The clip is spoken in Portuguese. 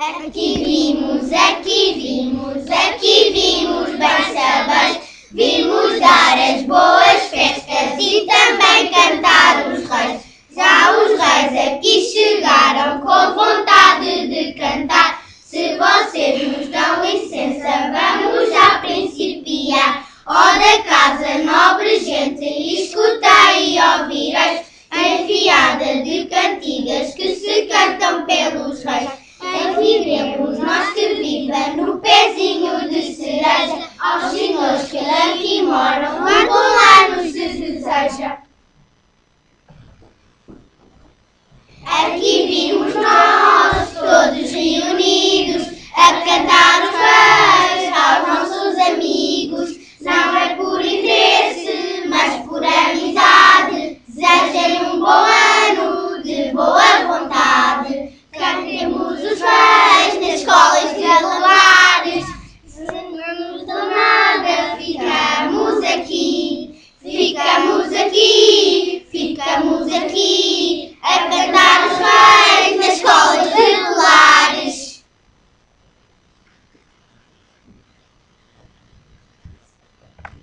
Aqui vimos bem saber, vimos dar as boas festas e também cantar os reis. Já os reis aqui chegaram com vontade de cantar. Se vocês nos dão licença, vamos já principiar. Ó da casa, nobre gente, escutei e ouvireis a enfiada de cantigas que se cantam pelos reis. Enviemos nós que viva no pezinho de cereja, aos senhores que aqui moram, um bom ano se deseja. Aqui vimos nós, todos reunidos, a cantar os reis aos nossos amigos. Não é por interesse, mas por amizade. Desejem um bom ano, de boa vontade. Cantemos os reis nas escolas e lares. Se não nos dão nada, ficamos aqui. Ficamos aqui, ficamos aqui.